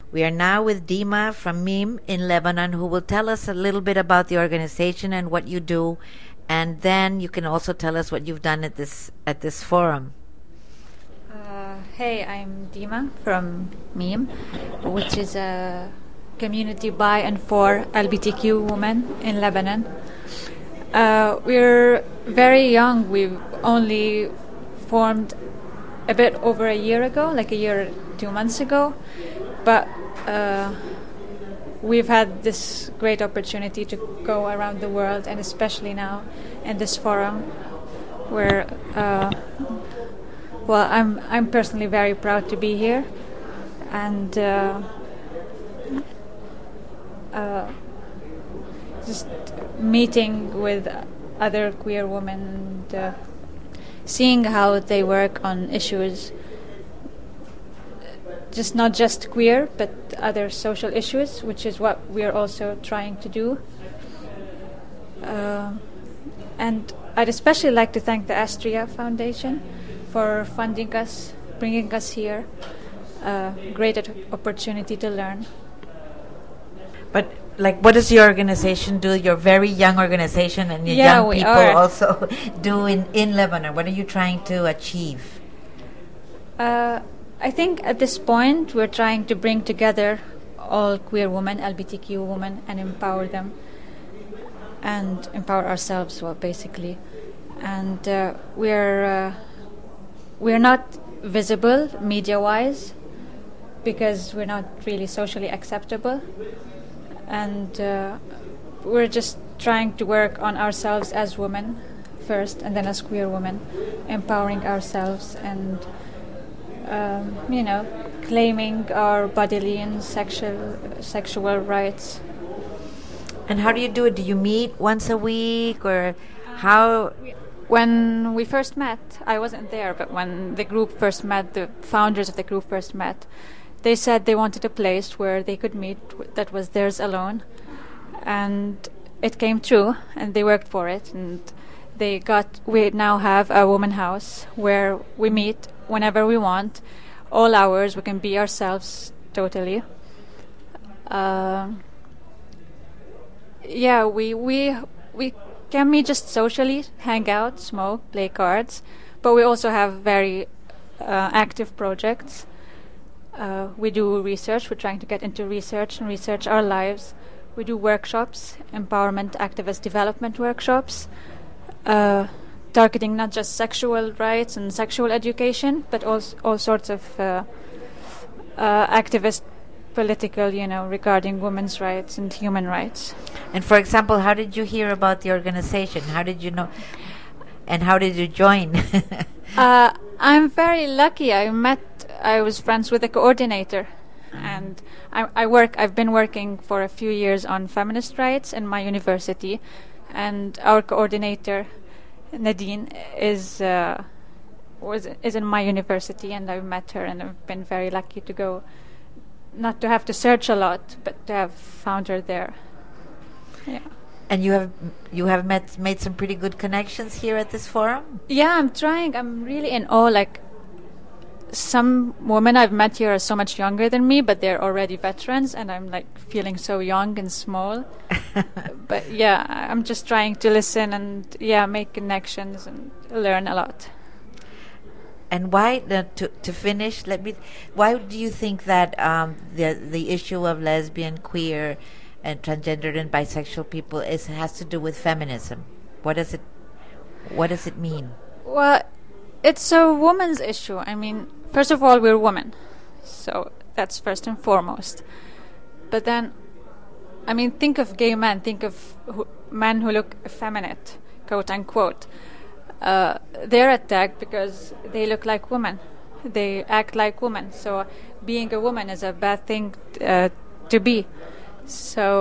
We are now with Dima from Meme in Lebanon, who will tell us a little bit about the organization and what you do, and then you can also tell us what you've done at this forum. Hey, I'm Dima from Meme, which is a community by and for LGBTQ women in Lebanon. We're very young. We've only formed a bit over a year ago, like a year, 2 months ago. But we've had this great opportunity to go around the world, and especially now in this forum, where, I'm personally very proud to be here, and just meeting with other queer women and seeing how they work on issues, just not just queer, but other social issues, which is what we are also trying to do. And I'd especially like to thank the Astria Foundation for funding us, bringing us here. Great opportunity to learn. But what does your organization do? Your very young organization and your young people also do in Lebanon. What are you trying to achieve? I think at this point we're trying to bring together all queer women, LGBTQ women, and empower them and empower ourselves, basically. And we're not visible media-wise because we're not really socially acceptable. And we're just trying to work on ourselves as women first, and then as queer women, empowering ourselves and claiming our bodily and sexual rights. And how do you do it? Do you meet once a week, or how? When we first met, I wasn't there, but when the group first met, the founders of the group first met, they said they wanted a place where they could meet that was theirs alone. And it came true, and they worked for it. And we now have a woman house where we meet whenever we want, all hours. We can be ourselves totally. We can meet just socially, hang out, smoke, play cards, but we also have very active projects. We do research. We're trying to get into research and research our lives. We do workshops, empowerment, activist development workshops, targeting not just sexual rights and sexual education, but also all sorts of activist political, regarding women's rights and human rights. And for example, how did you hear about the organization? How did you know? And how did you join? I'm very lucky. I was friends with the coordinator, and I've been working for a few years on feminist rights in my university, and our coordinator, Nadine, is in my university, and I've met her, and I've been very lucky to go, not to have to search a lot, but to have found her there. Yeah. And you have made some pretty good connections here at this forum? Yeah, I'm trying. I'm really in awe. Some women I've met here are so much younger than me, but they're already veterans, and I'm feeling so young and small. But yeah, I'm just trying to listen and make connections and learn a lot. And why, to finish, why do you think that the issue of lesbian, queer, and transgendered and bisexual people has to do with feminism? What does it mean? Well, it's a woman's issue. I mean, first of all, we're women, so that's first and foremost. But then, think of gay men, think of men who look effeminate, quote unquote. They're attacked because they look like women, they act like women. So being a woman is a bad thing to be. So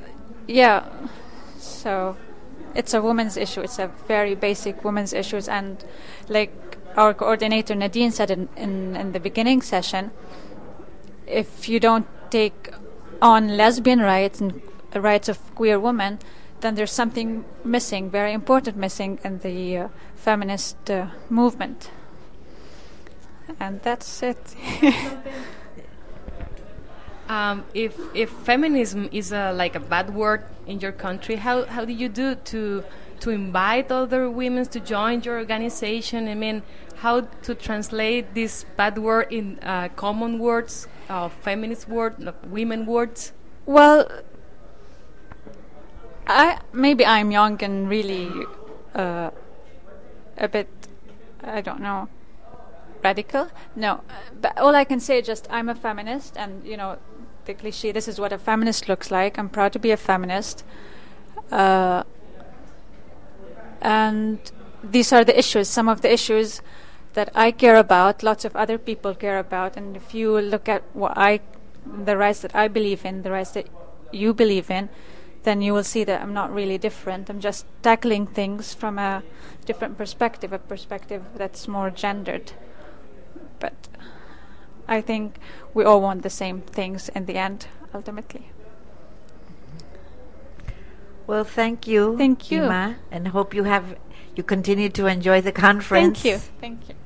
it's a woman's issue. It's a very basic woman's issues, and our coordinator Nadine said in the beginning session, if you don't take on lesbian rights and rights of queer women, then there's something missing, very important missing in the feminist movement. And that's it. If feminism is like a bad word in your country, how do you do to invite other women to join your organization? I mean, how to translate this bad word in common words, feminist word, women words? Well, maybe I'm young and really a bit, I don't know, radical. No, but all I can say is just I'm a feminist, and the cliche. This is what a feminist looks like. I'm proud to be a feminist, and these are the issues. Some of the issues that I care about, lots of other people care about, and if you look at the rights that I believe in, the rights that you believe in, then you will see that I'm not really different. I'm just tackling things from a different perspective, a perspective that's more gendered. But I think we all want the same things in the end, ultimately. Well, thank you. Thank you. Ima, and hope you continue to enjoy the conference. Thank you. Thank you.